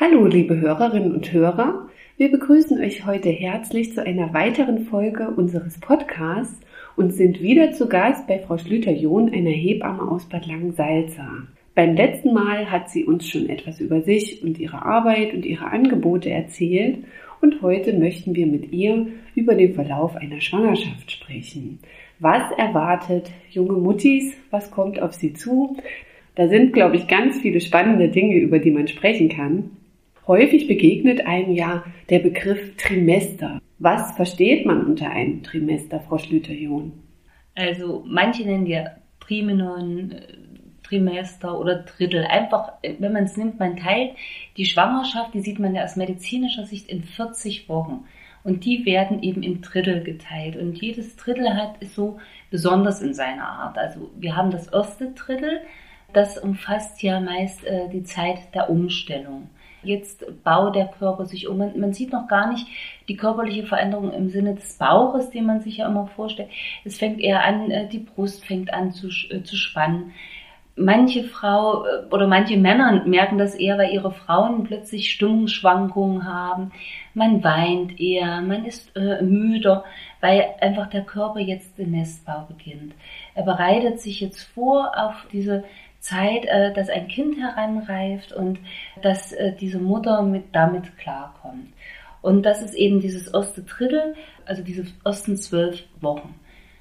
Hallo, liebe Hörerinnen und Hörer. Wir begrüßen euch heute herzlich zu einer weiteren Folge unseres Podcasts und sind wieder zu Gast bei Frau Schlüter-John, einer Hebamme aus Bad Langensalza. Beim letzten Mal hat sie uns schon etwas über sich und ihre Arbeit und ihre Angebote erzählt und heute möchten wir mit ihr über den Verlauf einer Schwangerschaft sprechen. Was erwartet junge Muttis? Was kommt auf sie zu? Da sind, glaube ich, ganz viele spannende Dinge, über die man sprechen kann. Häufig begegnet einem ja der Begriff Trimester. Was versteht man unter einem Trimester, Frau Schlüter-John? Also manche nennen ja Trimenon, Trimester oder Drittel. Einfach, wenn man es nimmt, man teilt die Schwangerschaft, die sieht man ja aus medizinischer Sicht in 40 Wochen. Und die werden eben in Drittel geteilt. Und jedes Drittel ist so besonders in seiner Art. Also wir haben das erste Drittel, das umfasst ja meist die Zeit der Umstellung. Jetzt baut der Körper sich um. Man sieht noch gar nicht die körperliche Veränderung im Sinne des Bauches, den man sich ja immer vorstellt. Es fängt eher an, die Brust fängt an zu spannen. Manche Frau oder manche Männer merken das eher, weil ihre Frauen plötzlich Stimmungsschwankungen haben. Man weint eher, man ist müder, weil einfach der Körper jetzt den Nestbau beginnt. Er bereitet sich jetzt vor auf diese Zeit, dass ein Kind heranreift und dass diese Mutter damit klarkommt. Und das ist eben dieses erste Drittel, also diese ersten 12 Wochen.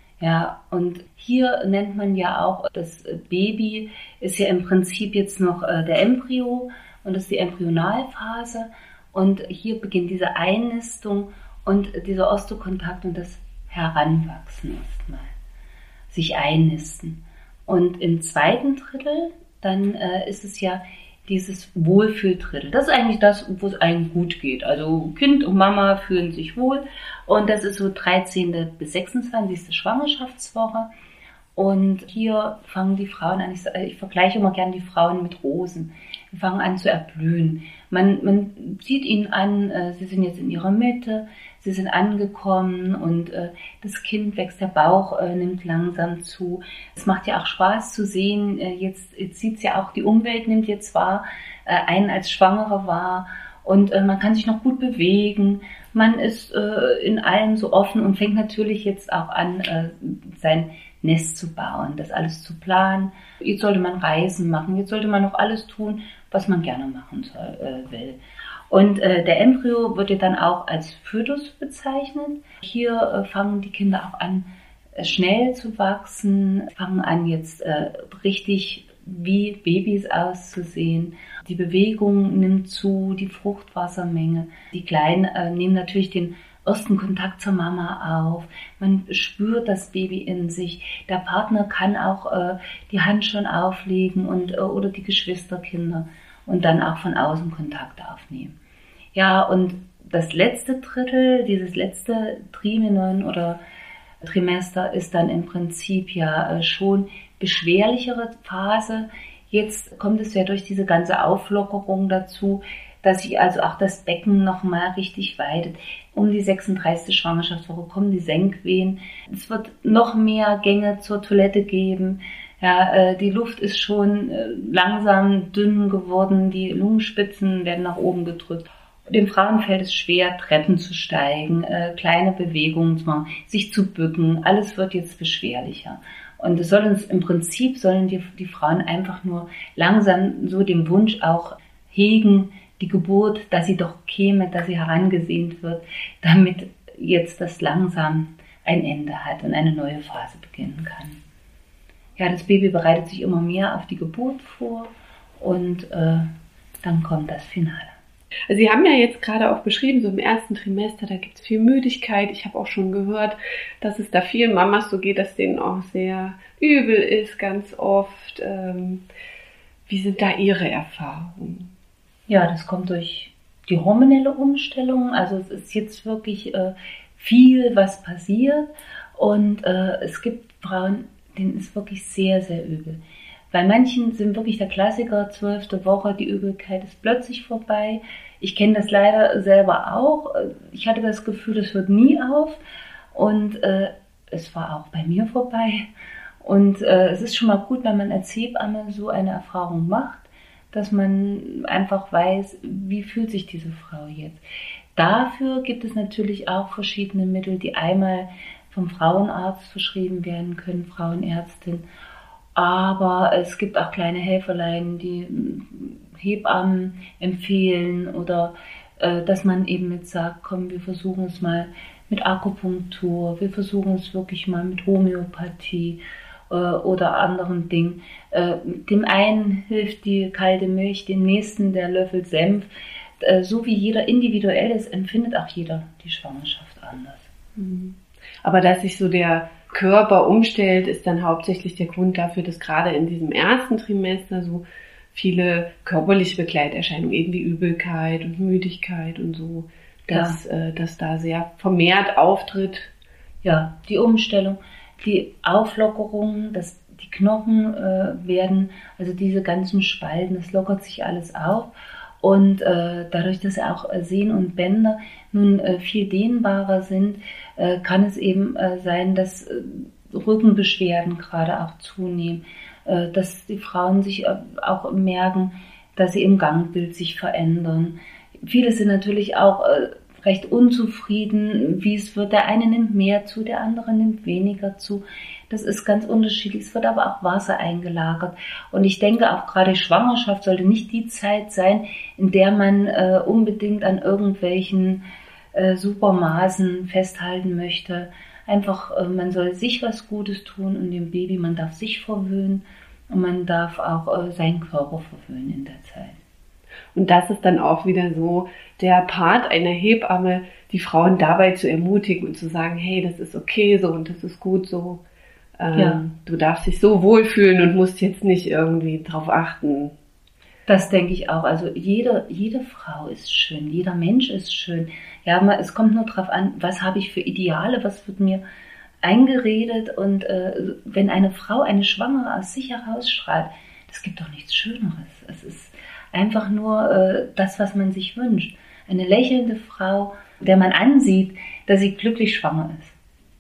Ja, und hier nennt man ja auch, das Baby ist ja im Prinzip jetzt noch der Embryo und das ist die Embryonalphase. Und hier beginnt diese Einnistung und dieser erste Kontakt und das Heranwachsen erstmal, sich einnisten. Und im zweiten Drittel, dann ist es ja dieses Wohlfühldrittel. Das ist eigentlich das, wo es einem gut geht. Also Kind und Mama fühlen sich wohl. Und das ist so 13. bis 26. Schwangerschaftswoche. Und hier fangen die Frauen an, ich vergleiche immer gerne die Frauen mit Rosen. Die fangen an zu erblühen. Man sieht ihnen an, sie sind jetzt in ihrer Mitte, sie sind angekommen und das Kind wächst, der Bauch nimmt langsam zu. Es macht ja auch Spaß zu sehen, jetzt sieht es ja auch, die Umwelt nimmt jetzt wahr, einen als Schwangere wahr und man kann sich noch gut bewegen. Man ist in allem so offen und fängt natürlich jetzt auch an, sein Nest zu bauen, das alles zu planen. Jetzt sollte man Reisen machen, jetzt sollte man noch alles tun, was man gerne machen will. Und der Embryo wird ja dann auch als Fötus bezeichnet. Hier fangen die Kinder auch an, schnell zu wachsen, fangen an jetzt richtig wie Babys auszusehen. Die Bewegung nimmt zu, die Fruchtwassermenge. Die Kleinen nehmen natürlich den ersten Kontakt zur Mama auf. Man spürt das Baby in sich. Der Partner kann auch die Hand schon auflegen oder die Geschwisterkinder und dann auch von außen Kontakt aufnehmen. Ja, und das letzte Drittel, dieses letzte Trimenon oder Trimester ist dann im Prinzip ja schon beschwerlichere Phase. Jetzt kommt es ja durch diese ganze Auflockerung dazu, dass sich also auch das Becken nochmal richtig weitet. Um die 36. Schwangerschaftswoche kommen die Senkwehen. Es wird noch mehr Gänge zur Toilette geben. Ja, die Luft ist schon langsam dünn geworden. Die Lungenspitzen werden nach oben gedrückt. Den Frauen fällt es schwer, Treppen zu steigen, kleine Bewegungen zu machen, sich zu bücken. Alles wird jetzt beschwerlicher. Und es soll uns im Prinzip, sollen die Frauen einfach nur langsam so den Wunsch auch hegen, die Geburt, dass sie doch käme, dass sie herangesehnt wird, damit jetzt das langsam ein Ende hat und eine neue Phase beginnen kann. Ja, das Baby bereitet sich immer mehr auf die Geburt vor und dann kommt das Finale. Sie haben ja jetzt gerade auch beschrieben, so im ersten Trimester, da gibt es viel Müdigkeit. Ich habe auch schon gehört, dass es da vielen Mamas so geht, dass denen auch sehr übel ist, ganz oft. Wie sind da Ihre Erfahrungen? Ja, das kommt durch die hormonelle Umstellung. Also es ist jetzt wirklich viel, was passiert. Und es gibt Frauen, denen ist wirklich sehr, sehr übel. Bei manchen sind wirklich der Klassiker, 12. Woche, die Übelkeit ist plötzlich vorbei. Ich kenne das leider selber auch. Ich hatte das Gefühl, das hört nie auf. Und es war auch bei mir vorbei. Und es ist schon mal gut, wenn man als Hebamme so eine Erfahrung macht, dass man einfach weiß, wie fühlt sich diese Frau jetzt. Dafür gibt es natürlich auch verschiedene Mittel, die einmal vom Frauenarzt verschrieben werden können, Frauenärztin. Aber es gibt auch kleine Helferlein, die Hebammen empfehlen oder dass man eben mit sagt, komm, wir versuchen es mal mit Akupunktur, wir versuchen es wirklich mal mit Homöopathie oder anderen Dingen. Dem einen hilft die kalte Milch, dem nächsten der Löffel Senf. So wie jeder individuell ist, empfindet auch jeder die Schwangerschaft anders. Aber dass sich so der Körper umstellt, ist dann hauptsächlich der Grund dafür, dass gerade in diesem ersten Trimester so viele körperliche Begleiterscheinungen, eben wie Übelkeit und Müdigkeit und so, dass da sehr vermehrt auftritt. Ja, die Umstellung, die Auflockerung, dass die Knochen werden, also diese ganzen Spalten, das lockert sich alles auf. Und dadurch, dass auch Sehnen und Bänder nun viel dehnbarer sind, kann es eben sein, dass Rückenbeschwerden gerade auch zunehmen, dass die Frauen sich auch merken, dass sie im Gangbild sich verändern. Viele sind natürlich auch recht unzufrieden, wie es wird. Der eine nimmt mehr zu, der andere nimmt weniger zu. Das ist ganz unterschiedlich. Es wird aber auch Wasser eingelagert. Und ich denke auch gerade Schwangerschaft sollte nicht die Zeit sein, in der man unbedingt an irgendwelchen Supermaßen festhalten möchte. Einfach, man soll sich was Gutes tun und dem Baby, man darf sich verwöhnen und man darf auch seinen Körper verwöhnen in der Zeit. Und das ist dann auch wieder so der Part einer Hebamme, die Frauen dabei zu ermutigen und zu sagen, hey, das ist okay so und das ist gut so. Du darfst dich so wohlfühlen und musst jetzt nicht irgendwie drauf achten. Das denke ich auch. Also jede Frau ist schön, jeder Mensch ist schön. Ja, es kommt nur drauf an, was habe ich für Ideale, was wird mir eingeredet. Und wenn eine Frau, eine Schwangere aus sich herausstrahlt, das gibt doch nichts Schöneres. Es ist einfach nur das, was man sich wünscht. Eine lächelnde Frau, der man ansieht, dass sie glücklich schwanger ist.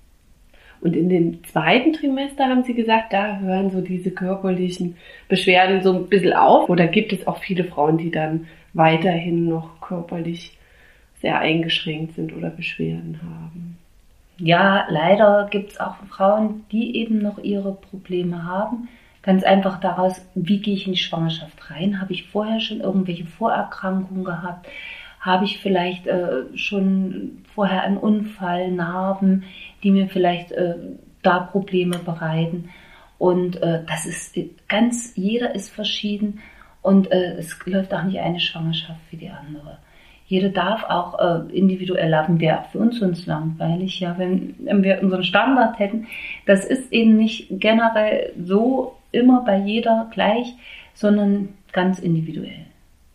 Und in dem zweiten Trimester haben Sie gesagt, da hören so diese körperlichen Beschwerden so ein bisschen auf. Oder gibt es auch viele Frauen, die dann weiterhin noch körperlich sehr eingeschränkt sind oder Beschwerden haben? Ja, leider gibt es auch Frauen, die eben noch ihre Probleme haben. Ganz einfach daraus, wie gehe ich in die Schwangerschaft rein? Habe ich vorher schon irgendwelche Vorerkrankungen gehabt? Habe ich vielleicht schon vorher einen Unfall, Narben, die mir vielleicht da Probleme bereiten? Und das ist jeder ist verschieden und es läuft auch nicht eine Schwangerschaft wie die andere. Jede darf auch individuell laufen, wäre auch für uns langweilig, ja, wenn wir unseren Standard hätten. Das ist eben nicht generell so immer bei jeder gleich, sondern ganz individuell.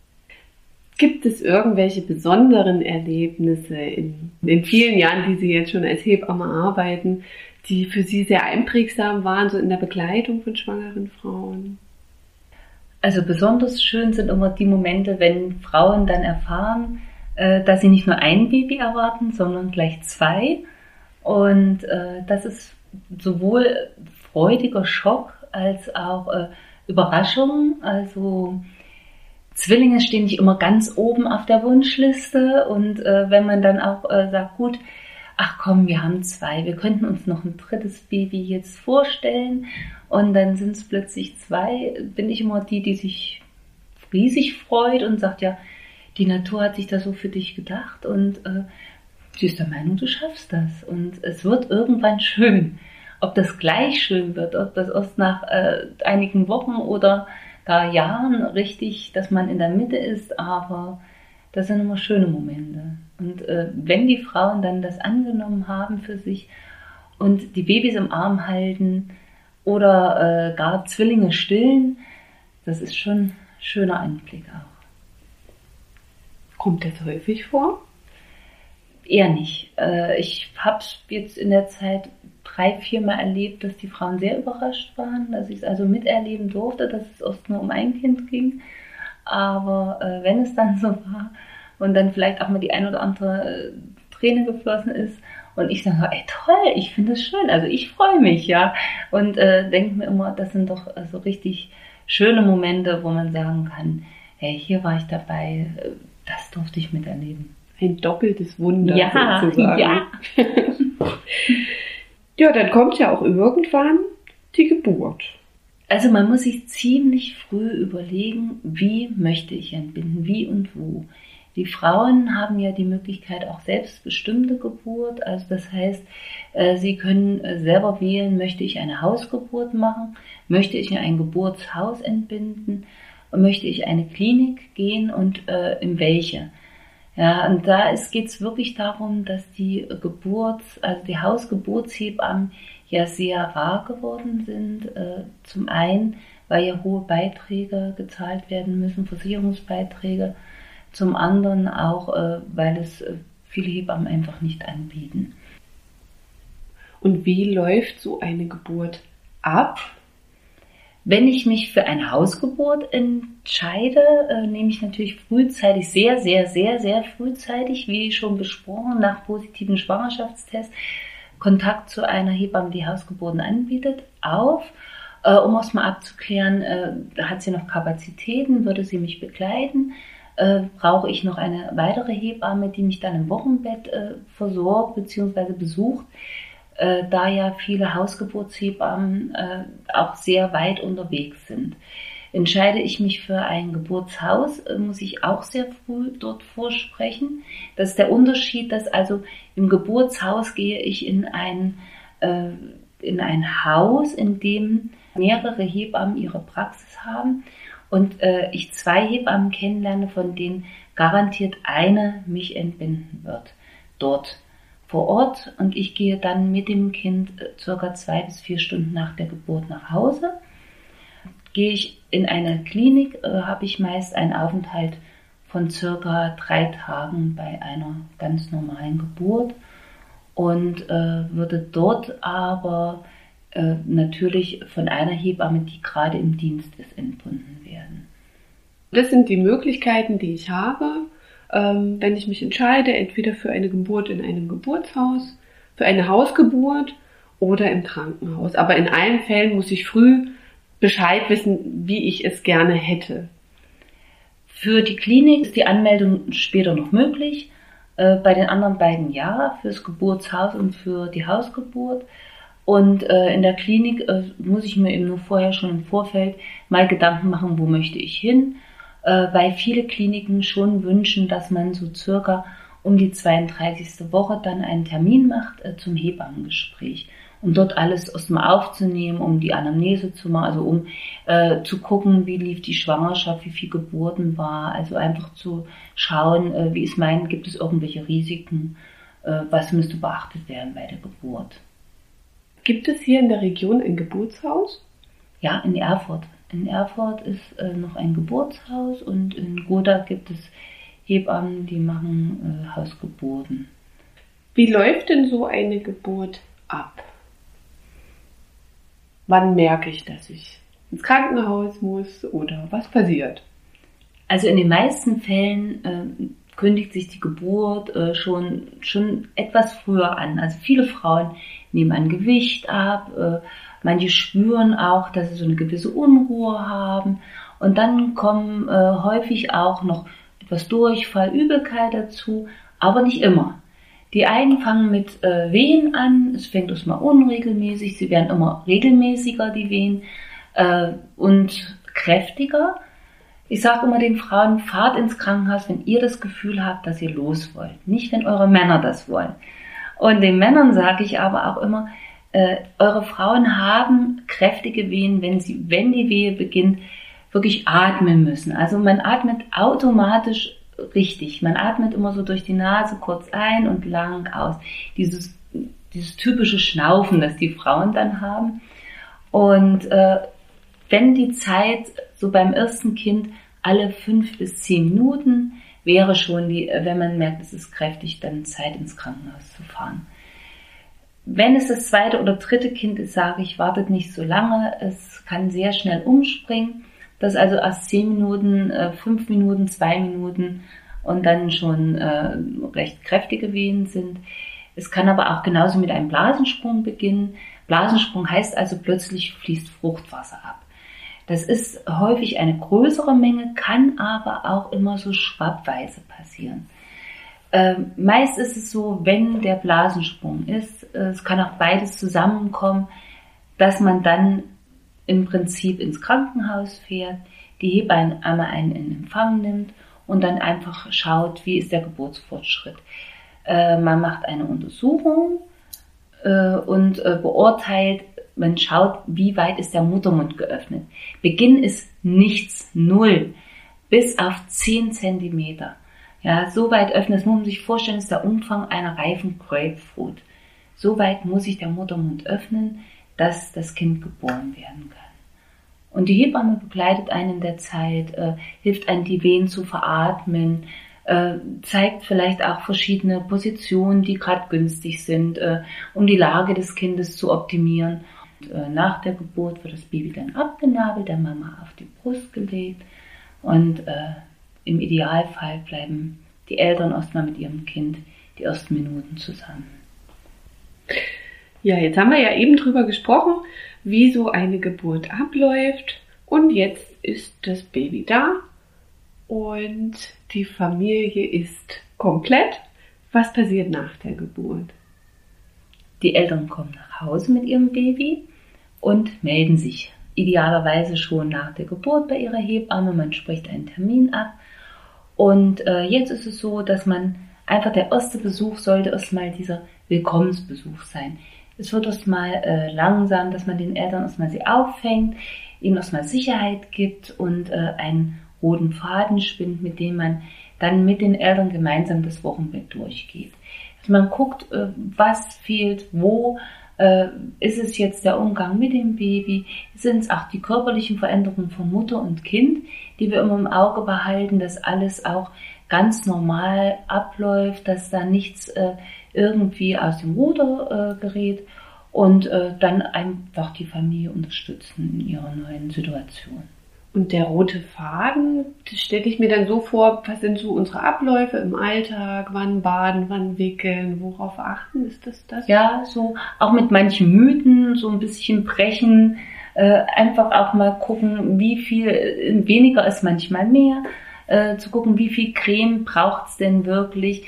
Gibt es irgendwelche besonderen Erlebnisse in den vielen Jahren, die Sie jetzt schon als Hebamme arbeiten, die für Sie sehr einprägsam waren, so in der Begleitung von schwangeren Frauen? Also besonders schön sind immer die Momente, wenn Frauen dann erfahren, dass sie nicht nur ein Baby erwarten, sondern gleich 2. Und das ist sowohl freudiger Schock als auch Überraschung. Also Zwillinge stehen nicht immer ganz oben auf der Wunschliste. Und wenn man dann auch sagt, gut, ach komm, wir haben 2, wir könnten uns noch ein 3. Baby jetzt vorstellen. Und dann sind es plötzlich 2, bin ich immer die sich riesig freut und sagt, ja, die Natur hat sich da so für dich gedacht und sie ist der Meinung, du schaffst das. Und es wird irgendwann schön. Ob das gleich schön wird, ob das erst nach einigen Wochen oder gar Jahren richtig, dass man in der Mitte ist, aber das sind immer schöne Momente. Und wenn die Frauen dann das angenommen haben für sich und die Babys im Arm halten oder gar Zwillinge stillen, das ist schon ein schöner Anblick auch. Kommt das häufig vor? Eher nicht. Ich habe es jetzt in der Zeit 3-4 Mal erlebt, dass die Frauen sehr überrascht waren, dass ich es also miterleben durfte, dass es oft nur um ein Kind ging. Aber wenn es dann so war und dann vielleicht auch mal die ein oder andere Träne geflossen ist und ich dann so, ey toll, ich finde es schön, also ich freue mich, ja. Und denke mir immer, das sind doch so richtig schöne Momente, wo man sagen kann, hey, hier war ich dabei, das durfte ich miterleben. Ein doppeltes Wunder sozusagen. Ja. Ja, dann kommt ja auch irgendwann die Geburt. Also man muss sich ziemlich früh überlegen, wie möchte ich entbinden, wie und wo. Die Frauen haben ja die Möglichkeit auch selbstbestimmte Geburt, also das heißt, sie können selber wählen, möchte ich eine Hausgeburt machen, möchte ich in ein Geburtshaus entbinden, möchte ich eine Klinik gehen und in welche. Ja, und da geht es wirklich darum, dass die die Hausgeburtshebammen ja sehr rar geworden sind. Zum einen, weil ja hohe Beiträge gezahlt werden müssen, Versicherungsbeiträge. Zum anderen auch, weil es viele Hebammen einfach nicht anbieten. Und wie läuft so eine Geburt ab? Wenn ich mich für eine Hausgeburt entscheide, nehme ich natürlich frühzeitig, sehr, sehr, sehr, sehr frühzeitig, wie schon besprochen, nach positiven Schwangerschaftstests, Kontakt zu einer Hebamme, die Hausgeburten anbietet, auf, um erstmal abzuklären, hat sie noch Kapazitäten, würde sie mich begleiten, brauche ich noch eine weitere Hebamme, die mich dann im Wochenbett versorgt bzw. besucht, da ja viele Hausgeburtshebammen auch sehr weit unterwegs sind. Entscheide ich mich für ein Geburtshaus, muss ich auch sehr früh dort vorsprechen. Das ist der Unterschied, dass also im Geburtshaus gehe ich in ein Haus, in dem mehrere Hebammen ihre Praxis haben und ich 2 Hebammen kennenlerne, von denen garantiert eine mich entbinden wird. Dort vor Ort, und ich gehe dann mit dem Kind circa 2 bis 4 Stunden nach der Geburt nach Hause. Gehe ich in eine Klinik, habe ich meist einen Aufenthalt von circa 3 Tagen bei einer ganz normalen Geburt und würde dort aber natürlich von einer Hebamme, die gerade im Dienst ist, entbunden werden. Das sind die Möglichkeiten, die ich habe, wenn ich mich entscheide, entweder für eine Geburt in einem Geburtshaus, für eine Hausgeburt oder im Krankenhaus. Aber in allen Fällen muss ich früh Bescheid wissen, wie ich es gerne hätte. Für die Klinik ist die Anmeldung später noch möglich. Bei den anderen beiden ja, fürs Geburtshaus und für die Hausgeburt. Und in der Klinik muss ich mir eben nur vorher schon im Vorfeld mal Gedanken machen, wo möchte ich hin. Weil viele Kliniken schon wünschen, dass man so circa um die 32. Woche dann einen Termin macht zum Hebammengespräch, um dort alles erstmal aufzunehmen, um die Anamnese zu machen, also um zu gucken, wie lief die Schwangerschaft, wie viel Geburten war, also einfach zu schauen, gibt es irgendwelche Risiken, was müsste beachtet werden bei der Geburt. Gibt es hier in der Region ein Geburtshaus? Ja, in Erfurt. In Erfurt ist noch ein Geburtshaus und in Goda gibt es Hebammen, die machen Hausgeburten. Wie läuft denn so eine Geburt ab? Wann merke ich, dass ich ins Krankenhaus muss oder was passiert? Also in den meisten Fällen kündigt sich die Geburt schon etwas früher an. Also viele Frauen nehmen an Gewicht ab, manche spüren auch, dass sie so eine gewisse Unruhe haben. Und dann kommen häufig auch noch etwas Durchfall, Übelkeit dazu, aber nicht immer. Die einen fangen mit Wehen an, es fängt erstmal unregelmäßig, sie werden immer regelmäßiger, die Wehen, und kräftiger. Ich sage immer den Frauen, fahrt ins Krankenhaus, wenn ihr das Gefühl habt, dass ihr los wollt, nicht wenn eure Männer das wollen. Und den Männern sage ich aber auch immer, eure Frauen haben kräftige Wehen, wenn die Wehe beginnt, wirklich atmen müssen. Also man atmet automatisch richtig. Man atmet immer so durch die Nase kurz ein und lang aus. Dieses typische Schnaufen, das die Frauen dann haben. Und wenn die Zeit so beim ersten Kind alle 5 bis 10 Minuten wäre schon wenn man merkt, es ist kräftig, dann Zeit ins Krankenhaus zu fahren. Wenn es das 2. oder 3. Kind ist, sage ich, wartet nicht so lange. Es kann sehr schnell umspringen. Das also erst 10 Minuten, 5 Minuten, 2 Minuten und dann schon recht kräftige Wehen sind. Es kann aber auch genauso mit einem Blasensprung beginnen. Blasensprung heißt also, plötzlich fließt Fruchtwasser ab. Das ist häufig eine größere Menge, kann aber auch immer so schwappweise passieren. Meist ist es so, wenn der Blasensprung ist, es kann auch beides zusammenkommen, dass man dann im Prinzip ins Krankenhaus fährt, die Hebamme einen in Empfang nimmt und dann einfach schaut, wie ist der Geburtsfortschritt. Man macht eine Untersuchung und beurteilt, man schaut, wie weit ist der Muttermund geöffnet. Beginn ist nichts, 0, bis auf 10 Zentimeter. Ja, so weit öffnen, das muss man sich vorstellen, ist der Umfang einer reifen Grapefruit. So weit muss sich der Muttermund öffnen, dass das Kind geboren werden kann. Und die Hebamme begleitet einen in der Zeit, hilft einem, die Wehen zu veratmen, zeigt vielleicht auch verschiedene Positionen, die gerade günstig sind, um die Lage des Kindes zu optimieren. Und, nach der Geburt wird das Baby dann abgenabelt, der Mama auf die Brust gelegt und im Idealfall bleiben die Eltern erstmal mit ihrem Kind die ersten Minuten zusammen. Ja, jetzt haben wir ja eben drüber gesprochen, wie so eine Geburt abläuft. Und jetzt ist das Baby da und die Familie ist komplett. Was passiert nach der Geburt? Die Eltern kommen nach Hause mit ihrem Baby und melden sich idealerweise schon nach der Geburt bei ihrer Hebamme. Man spricht einen Termin ab. Und jetzt ist es so, dass man einfach, der erste Besuch sollte erstmal dieser Willkommensbesuch sein. Es wird erstmal langsam, dass man den Eltern erstmal sie auffängt, ihnen erstmal Sicherheit gibt und einen roten Faden spinnt, mit dem man dann mit den Eltern gemeinsam das Wochenbett durchgeht. Also man guckt, was fehlt, wo, ist es jetzt der Umgang mit dem Baby, sind es auch die körperlichen Veränderungen von Mutter und Kind, die wir immer im Auge behalten, dass alles auch ganz normal abläuft, dass da nichts irgendwie aus dem Ruder gerät und dann einfach die Familie unterstützen in ihrer neuen Situation. Und der rote Faden, das stelle ich mir dann so vor, was sind so unsere Abläufe im Alltag, wann baden, wann wickeln, worauf achten, ist das? Ja, so auch mit manchen Mythen, so ein bisschen brechen, einfach auch mal gucken, wie viel, weniger ist manchmal mehr, zu gucken, wie viel Creme braucht's denn wirklich.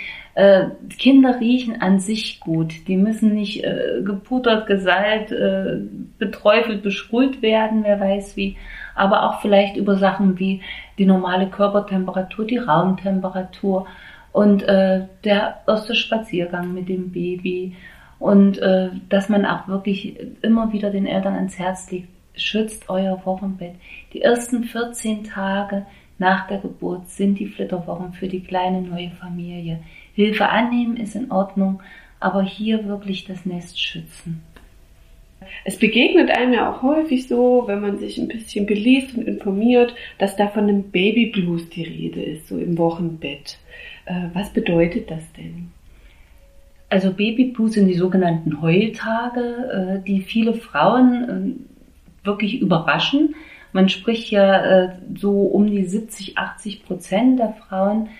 Kinder riechen an sich gut, die müssen nicht gepudert, gesalbt, beträufelt, besprüht werden, wer weiß wie, aber auch vielleicht über Sachen wie die normale Körpertemperatur, die Raumtemperatur und der erste Spaziergang mit dem Baby und dass man auch wirklich immer wieder den Eltern ans Herz legt, schützt euer Wochenbett. Die ersten 14 Tage nach der Geburt sind die Flitterwochen für die kleine neue Familie. Hilfe annehmen ist in Ordnung, aber hier wirklich das Nest schützen. Es begegnet einem ja auch häufig so, wenn man sich ein bisschen beliest und informiert, dass da von einem Babyblues die Rede ist, so im Wochenbett. Was bedeutet das denn? Also Babyblues sind die sogenannten Heultage, die viele Frauen wirklich überraschen. Man spricht ja so um die 70-80% der Frauen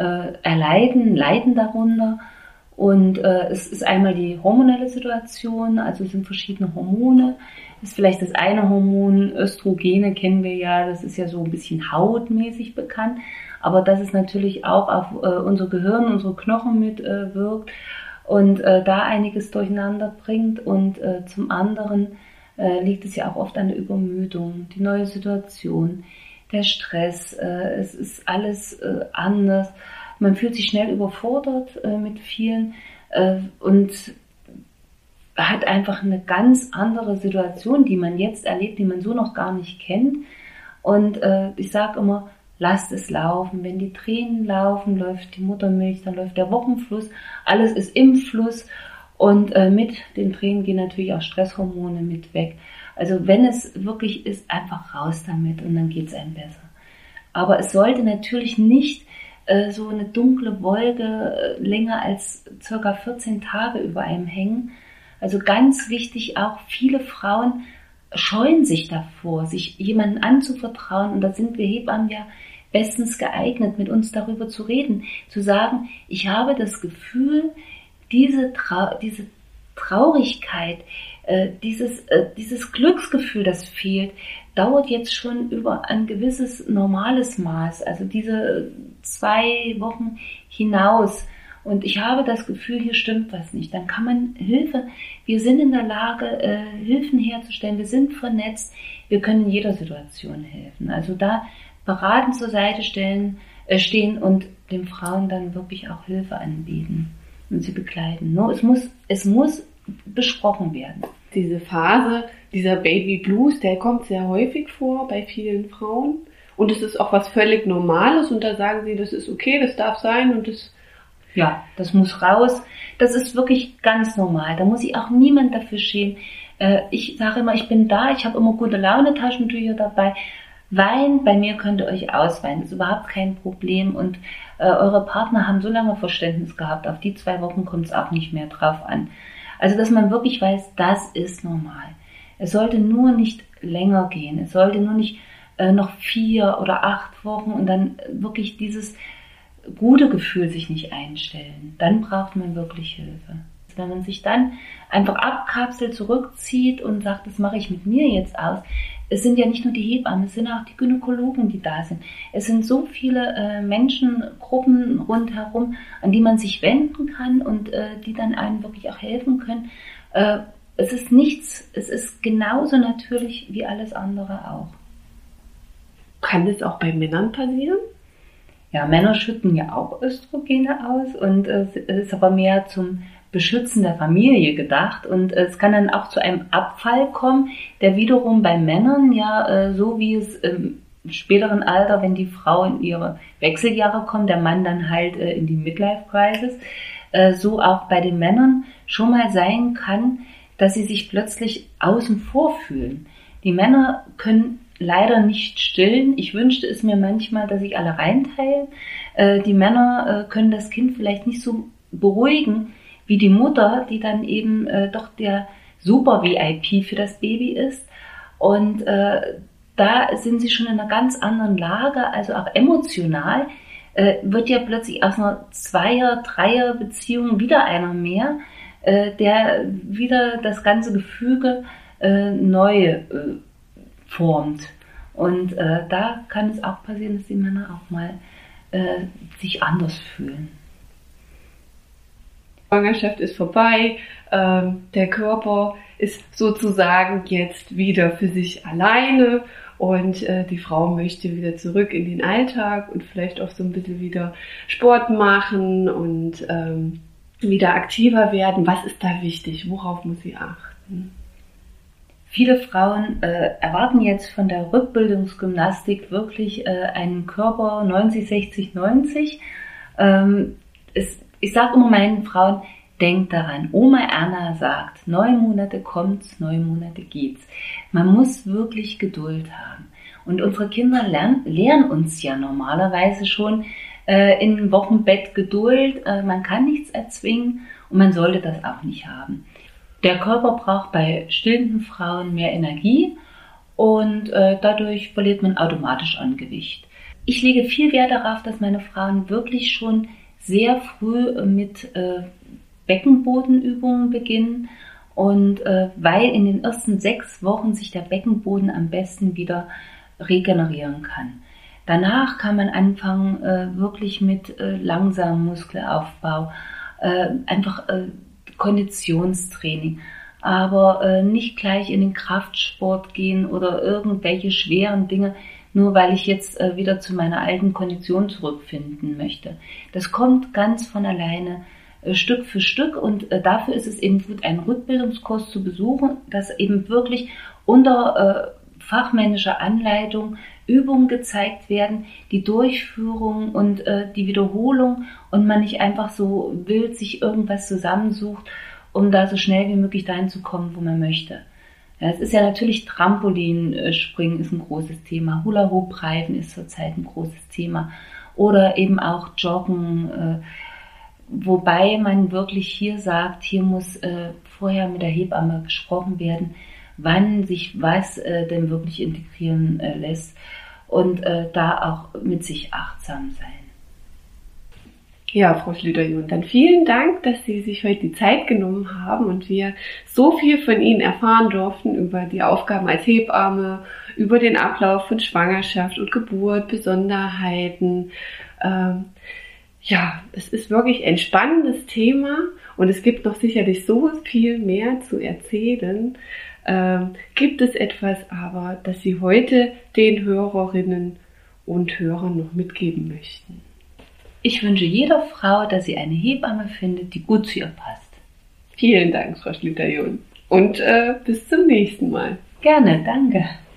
leiden darunter. Und es ist einmal die hormonelle Situation, also es sind verschiedene Hormone. Das ist vielleicht das eine Hormon, Östrogene kennen wir ja, das ist ja so ein bisschen hautmäßig bekannt. Aber dass es natürlich auch auf unser Gehirn, unsere Knochen mitwirkt und da einiges durcheinander bringt. Und zum anderen liegt es ja auch oft an der Übermüdung, die neue Situation, der Stress, es ist alles anders. Man fühlt sich schnell überfordert mit vielen und hat einfach eine ganz andere Situation, die man jetzt erlebt, die man so noch gar nicht kennt. Und ich sage immer, lasst es laufen. Wenn die Tränen laufen, läuft die Muttermilch, dann läuft der Wochenfluss. Alles ist im Fluss und mit den Tränen gehen natürlich auch Stresshormone mit weg. Also wenn es wirklich ist, einfach raus damit und dann geht es einem besser. Aber es sollte natürlich nicht so eine dunkle Wolke länger als circa 14 Tage über einem hängen. Also ganz wichtig auch, viele Frauen scheuen sich davor, sich jemandem anzuvertrauen. Und da sind wir Hebammen ja bestens geeignet, mit uns darüber zu reden. Zu sagen, ich habe das Gefühl, diese Traurigkeit, dieses Glücksgefühl, das fehlt, dauert jetzt schon über ein gewisses normales Maß, also diese 2 Wochen hinaus. Und ich habe das Gefühl, hier stimmt was nicht. Dann kann man wir sind in der Lage, Hilfen herzustellen, wir sind vernetzt, wir können in jeder Situation helfen. Also da beratend zur Seite stehen und den Frauen dann wirklich auch Hilfe anbieten und sie begleiten. Nur es muss besprochen werden. Diese Phase, dieser Baby Blues, der kommt sehr häufig vor bei vielen Frauen. Und es ist auch was völlig Normales und da sagen sie, das ist okay, das darf sein und das muss raus. Das ist wirklich ganz normal. Da muss sich auch niemand dafür schämen. Ich sage immer, ich bin da, ich habe immer gute Laune, Taschentücher dabei. Weint, bei mir könnt ihr euch ausweinen, das ist überhaupt kein Problem. Und eure Partner haben so lange Verständnis gehabt, auf die 2 Wochen kommt es auch nicht mehr drauf an. Also, dass man wirklich weiß, das ist normal. Es sollte nur nicht länger gehen. Es sollte nur nicht noch 4 oder 8 Wochen und dann wirklich dieses gute Gefühl sich nicht einstellen. Dann braucht man wirklich Hilfe. Wenn man sich dann einfach abkapselt, zurückzieht und sagt, das mache ich mit mir jetzt aus. Es sind ja nicht nur die Hebammen, es sind auch die Gynäkologen, die da sind. Es sind so viele Menschengruppen rundherum, an die man sich wenden kann und die dann einem wirklich auch helfen können. Es ist nichts, es ist genauso natürlich wie alles andere auch. Kann das auch bei Männern passieren? Ja, Männer schütten ja auch Östrogene aus und es ist aber mehr zum Beschützen der Familie gedacht und es kann dann auch zu einem Abfall kommen, der wiederum bei Männern so wie es im späteren Alter, wenn die Frau in ihre Wechseljahre kommt, der Mann dann halt in die Midlife-Crisis, so auch bei den Männern schon mal sein kann, dass sie sich plötzlich außen vor fühlen. Die Männer können leider nicht stillen. Ich wünschte es mir manchmal, dass sich alle reinteilen. Die Männer können das Kind vielleicht nicht so beruhigen wie die Mutter, die dann eben doch der Super-VIP für das Baby ist. Und da sind sie schon in einer ganz anderen Lage, also auch emotional wird ja plötzlich aus einer 2er-, 3er-Beziehung wieder einer mehr, der wieder das ganze Gefüge neu formt. Und da kann es auch passieren, dass die Männer auch mal sich anders fühlen. Die Schwangerschaft ist vorbei, der Körper ist sozusagen jetzt wieder für sich alleine und die Frau möchte wieder zurück in den Alltag und vielleicht auch so ein bisschen wieder Sport machen und wieder aktiver werden. Was ist da wichtig? Worauf muss sie achten? Viele Frauen erwarten jetzt von der Rückbildungsgymnastik wirklich einen Körper 90, 60, 90. Ich sage immer meinen Frauen, denkt daran, Oma Erna sagt, 9 Monate kommt's, 9 Monate geht's. Man muss wirklich Geduld haben. Und unsere Kinder lernen uns ja normalerweise schon in Wochenbett Geduld. Man kann nichts erzwingen und man sollte das auch nicht haben. Der Körper braucht bei stillenden Frauen mehr Energie und dadurch verliert man automatisch an Gewicht. Ich lege viel Wert darauf, dass meine Frauen wirklich schon sehr früh mit Beckenbodenübungen beginnen und weil in den ersten 6 Wochen sich der Beckenboden am besten wieder regenerieren kann. Danach kann man anfangen wirklich mit langsamem Muskelaufbau, einfach Konditionstraining, aber nicht gleich in den Kraftsport gehen oder irgendwelche schweren Dinge, nur weil ich jetzt wieder zu meiner alten Kondition zurückfinden möchte. Das kommt ganz von alleine, Stück für Stück und dafür ist es eben gut, einen Rückbildungskurs zu besuchen, dass eben wirklich unter fachmännischer Anleitung Übungen gezeigt werden, die Durchführung und die Wiederholung und man nicht einfach so wild sich irgendwas zusammensucht, um da so schnell wie möglich dahin zu kommen, wo man möchte. Ja, es ist ja natürlich Trampolinspringen ist ein großes Thema, Hula-Hoop-Reifen ist zurzeit ein großes Thema oder eben auch Joggen, wobei man wirklich hier sagt, hier muss vorher mit der Hebamme gesprochen werden, wann sich was denn wirklich integrieren lässt und da auch mit sich achtsam sein. Ja, Frau Schlüter-John, dann vielen Dank, dass Sie sich heute die Zeit genommen haben und wir so viel von Ihnen erfahren durften über die Aufgaben als Hebamme, über den Ablauf von Schwangerschaft und Geburt, Besonderheiten. Ja, es ist wirklich ein spannendes Thema und es gibt noch sicherlich so viel mehr zu erzählen. Gibt es etwas aber, das Sie heute den Hörerinnen und Hörern noch mitgeben möchten? Ich wünsche jeder Frau, dass sie eine Hebamme findet, die gut zu ihr passt. Vielen Dank, Frau Schlüter-John. Und bis zum nächsten Mal. Gerne, danke.